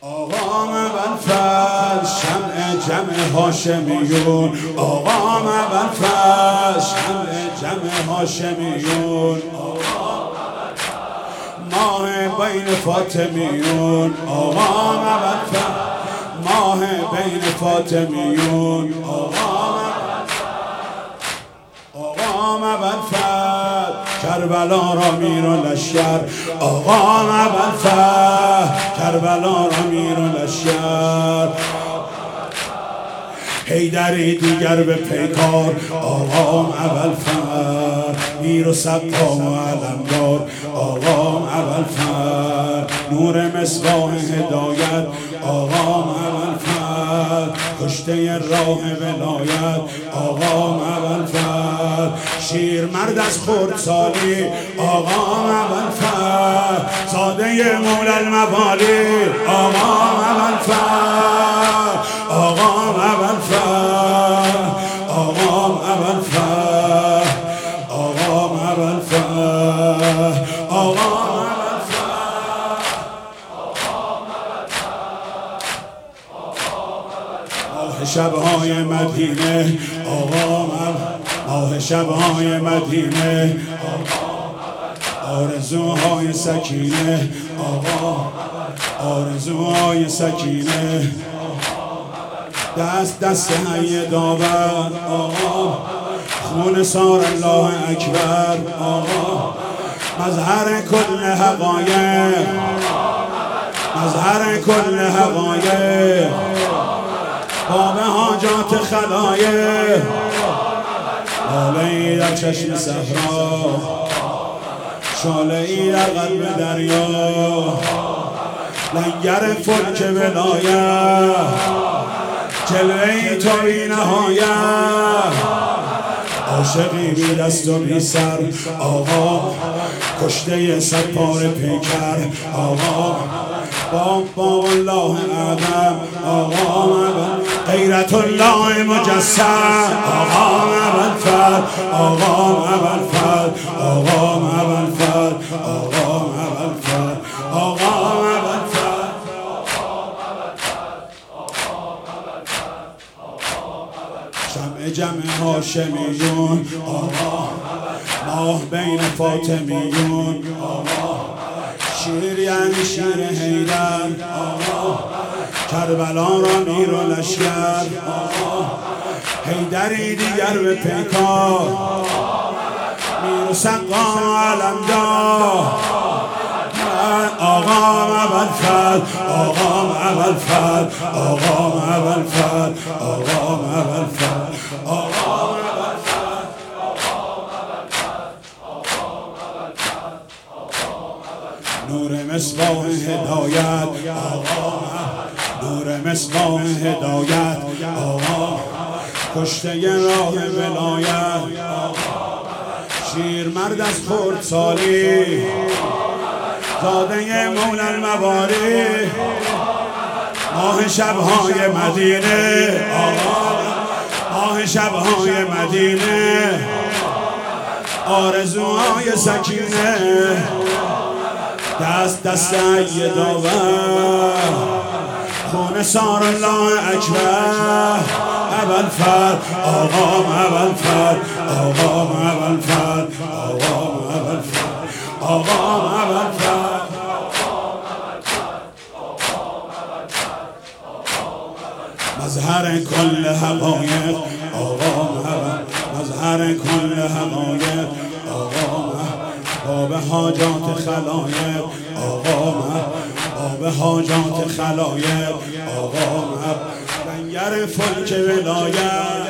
آقا ابوالفضل شمع جمع هاشمیون، آقا ابوالفضل شمع جمع هاشمیون، ماه بین فاطمیون، آقا ابوالفضل ماه بین فاطمیون، آقا ابوالفضل کربلا را میر و لشکر، آقا ابوالفضل کربلا را میر و لشکر، حیدری دیگر به پیکار، آقا ابوالفضل میر و سقا و علمدار، آقا ابوالفضل نور مصباح هدایت، آقا ابوالفضل کشته راه ولایت، آقا ابوالفضل شیر مرد از خردسالی، آقا ابوالفضل ساده مولی الموالی، آقا ابوالفضل، آقا ابوالفضل، آقا ابوالفضل، آقا ابوالفضل، آقا ماه شب‌های مدینه، آقا ماه شب‌های مدینه، آرزوهای سکینه، آقا آرزوهای سکینه، دست حی داور، آقا خون سار الله اکبر، آقا مظهر کل حقایق، مظهر کل حقایق، باب حاجات خلایق، لاله‌ای در چشم صحرا، شعله‌ای در قلب دریا، لنگر فلک ولایت، جلوه‌ای تو بی نهایت، عاشقی بی دست و بی سر، آقا کشته صد پاره پیکر، آقا باب الله اعظم، آقا غیرت الله مجسم، آقا ابوالفضل، آقا ابوالفضل، آقا ابوالفضل، آقا ابوالفضل، آقا ابوالفضل، شمع جمع هاشمیون، آقا ماه بین فاطمیون، آقا شیر یعنی شیر حیدر، آقا کربلا را میر و لشکر، آقا حیدری دیگر به پیکار، میر و سقا و علمدار، آقا ابوالفضل، آقا ابوالفضل، آقا ابوالفضل، آقا ابوالفضل، آقا نور مصباح هدایت، آقا نور مصباح هدایت، آقا کشته راه ولایت، شیر مرد از خردسالی، زاده مولی الموالی، ماه شب‌های مدینه، آقا ماه شب‌های مدینه، آرزوهای سکینه، دست حی داور، خون سار الله اکبر، ابوالفضل، آقا ابوالفضل، آقا ابوالفضل، آقا ابوالفضل، آقا ابوالفضل، مظهر کل حقایق، آقا مظهر کل حقایق، آقا باب حاجات خلایق، آقا باب حاجات خلایق، آقا لنگر فلک ولایت،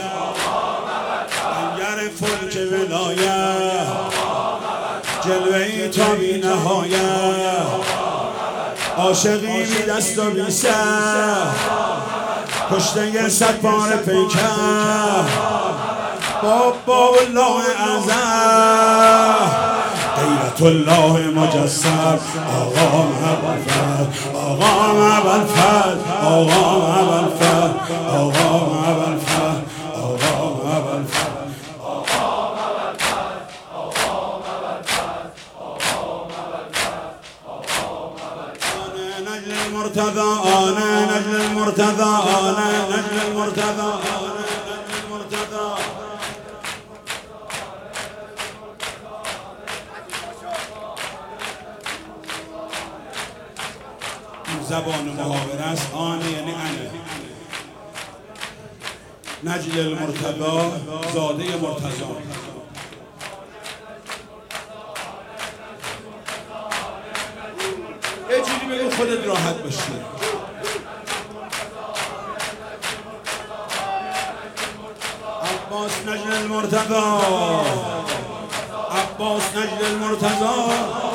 لنگر فلک ولایت، جلوه‌ای تا بی نهایت، عاشقی بی دست و بی سر، کشته صد پاره پیکر، باب الله اعظم، غیرت الله مجسم، آقا ابوالفضل، آقا ابوالفضل، آقا ابوالفضل، آقا ابوالفضل، آقا ابوالفضل، المرتضى آن نجل المرتضى آن نجل المرتضى آن نجل المرتضى. زبان محاوره است. آن یعنی انه. نجل المرتضی زاده مرتضی. یه جوری بگو خودت راحت باشی. عباس نجل المرتضی، عباس نجل المرتضی.